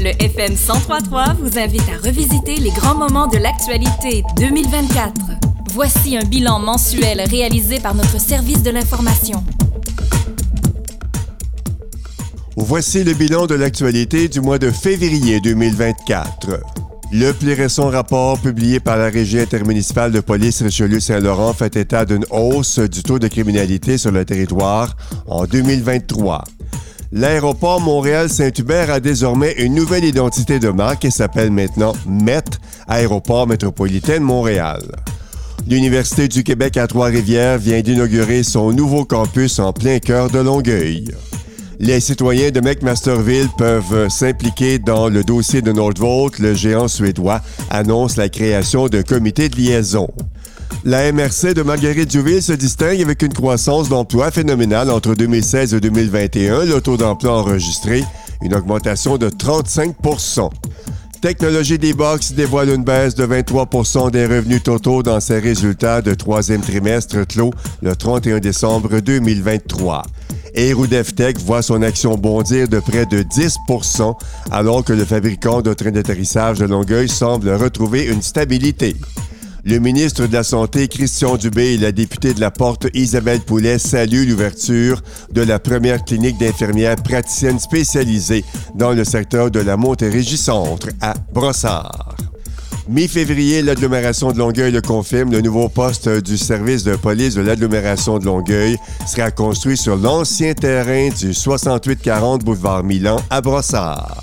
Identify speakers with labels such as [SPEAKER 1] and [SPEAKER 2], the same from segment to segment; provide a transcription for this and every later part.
[SPEAKER 1] Le FM 103.3 vous invite à revisiter les grands moments de l'actualité 2024. Voici un bilan mensuel réalisé par notre service de l'information.
[SPEAKER 2] Voici le bilan de l'actualité du mois de février 2024. Le plus récent rapport publié par la Régie intermunicipale de police Richelieu-Saint-Laurent fait état d'une hausse du taux de criminalité sur le territoire en 2023. L'aéroport Montréal-Saint-Hubert a désormais une nouvelle identité de marque et s'appelle maintenant MET, Aéroport métropolitain de Montréal. L'Université du Québec à Trois-Rivières vient d'inaugurer son nouveau campus en plein cœur de Longueuil. Les citoyens de McMasterville peuvent s'impliquer dans le dossier de Nordvolt. Le géant suédois annonce la création d'un comité de liaison. La MRC de Marguerite-Diouville se distingue avec une croissance d'emploi phénoménale entre 2016 et 2021. Le taux d'emploi enregistré, une augmentation de 35 %. Technologie D-Box dévoile une baisse de 23 % des revenus totaux dans ses résultats de troisième trimestre clos le 31 décembre 2023. Héroux DevTech voit son action bondir de près de 10 % alors que le fabricant de trains d'atterrissage de Longueuil semble retrouver une stabilité. Le ministre de la Santé, Christian Dubé, et la députée de la Porte, Isabelle Poulet, saluent l'ouverture de la première clinique d'infirmières praticiennes spécialisées dans le secteur de la Montérégie-Centre à Brossard. Mi-février, l'agglomération de Longueuil le confirme, le nouveau poste du service de police de l'agglomération de Longueuil sera construit sur l'ancien terrain du 6840 boulevard Milan à Brossard.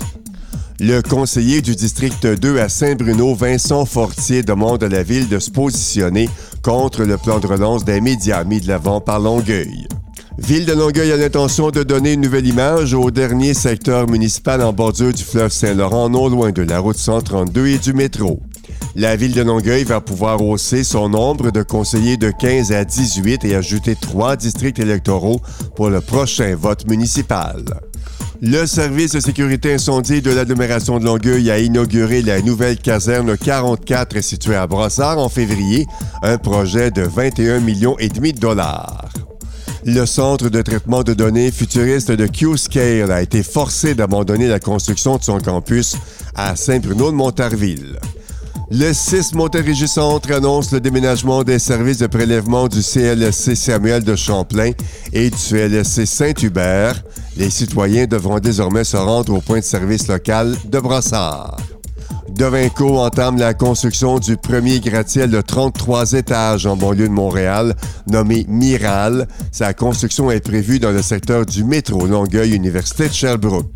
[SPEAKER 2] Le conseiller du district 2 à Saint-Bruno, Vincent Fortier, demande à la ville de se positionner contre le plan de relance des médias mis de l'avant par Longueuil. Ville de Longueuil a l'intention de donner une nouvelle image au dernier secteur municipal en bordure du fleuve Saint-Laurent, non loin de la route 132 et du métro. La ville de Longueuil va pouvoir hausser son nombre de conseillers de 15 à 18 et ajouter 3 districts électoraux pour le prochain vote municipal. Le service de sécurité incendie de l'agglomération de Longueuil a inauguré la nouvelle caserne 44 située à Brossard en février, un projet de 21,5 millions de dollars. Le centre de traitement de données futuriste de Q-Scale a été forcé d'abandonner la construction de son campus à Saint-Bruno de Montarville. Le 6 Montérégie-Centre annonce le déménagement des services de prélèvement du CLSC Samuel de Champlain et du CLSC Saint-Hubert. Les citoyens devront désormais se rendre au point de service local de Brossard. Devinco entame la construction du premier gratte-ciel de 33 étages en banlieue de Montréal, nommé Miral. Sa construction est prévue dans le secteur du métro Longueuil-Université de Sherbrooke.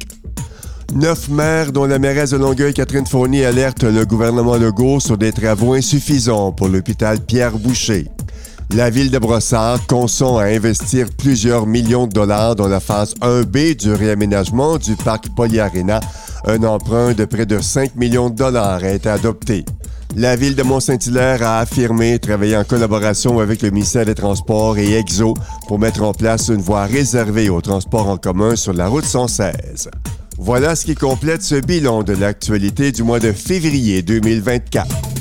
[SPEAKER 2] 9 maires, dont la mairesse de Longueuil, Catherine Fournier, alertent le gouvernement Legault sur des travaux insuffisants pour l'hôpital Pierre-Boucher. La ville de Brossard consent à investir plusieurs millions de dollars dans la phase 1B du réaménagement du parc Polyarena. Un emprunt de près de 5 millions de dollars a été adopté. La ville de Mont-Saint-Hilaire a affirmé travailler en collaboration avec le ministère des Transports et EXO pour mettre en place une voie réservée aux transports en commun sur la route 116. Voilà ce qui complète ce bilan de l'actualité du mois de février 2024.